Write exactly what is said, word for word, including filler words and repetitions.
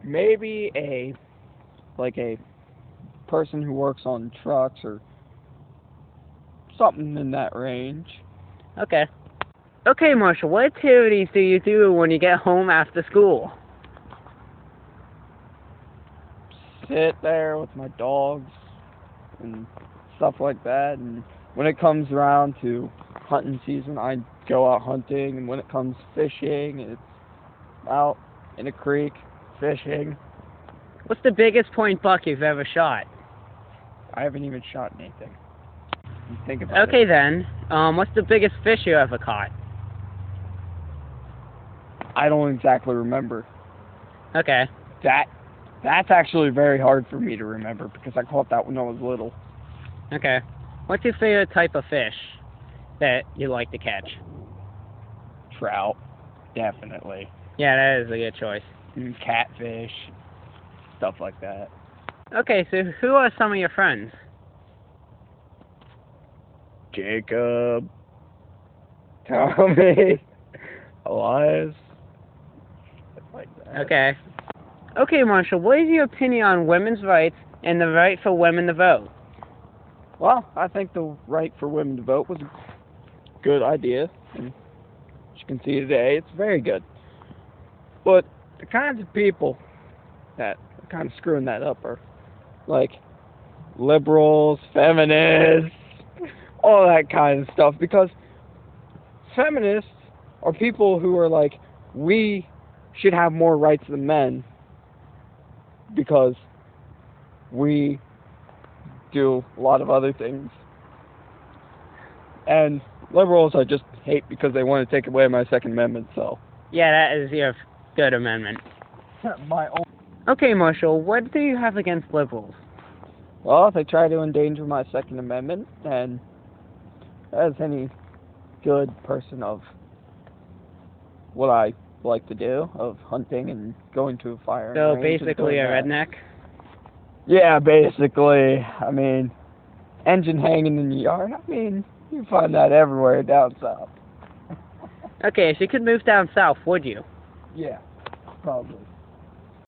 maybe a, like a person who works on trucks or something in that range. Okay. Okay, Marshall, what activities do you do when you get home after school? Sit there with my dogs and stuff like that, and when it comes around to hunting season, I go out hunting, and when it comes fishing, it's out in a creek fishing. What's the biggest point buck you've ever shot? I haven't even shot anything. Think about Okay it. then, um, what's the biggest fish you ever caught? I don't exactly remember. Okay. That that's actually very hard for me to remember because I caught that when I was little. Okay. What's your favorite type of fish that you like to catch? Trout, definitely. Yeah, that is a good choice. And catfish, stuff like that. Okay, so who are some of your friends? Jacob, Tommy, Elias, stuff like that. Okay. Okay, Marshall, what is your opinion on women's rights and the right for women to vote? Well, I think the right for women to vote was a good idea. And as you can see today, it's very good. But the kinds of people that are kind of screwing that up are like liberals, feminists, all that kind of stuff. Because feminists are people who are like, we should have more rights than men because we do a lot of other things. And liberals I just hate because they want to take away my Second Amendment, so. Yeah, that is your good amendment. My own. Okay, Marshall, what do you have against liberals? Well, they try to endanger my Second Amendment, and as any good person of what I like to do, of hunting and going to a fire. So basically a redneck? Yeah, basically. I mean, engine hanging in the yard, I mean, you find that everywhere down south. Okay, if you could move down south, would you? Yeah, probably.